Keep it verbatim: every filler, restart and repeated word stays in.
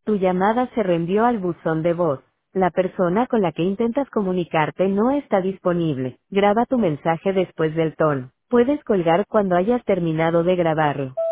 Tu llamada se reenvió al buzón de voz. La persona con la que intentas comunicarte no está disponible. Graba tu mensaje después del tono. Puedes colgar cuando hayas terminado de grabarlo.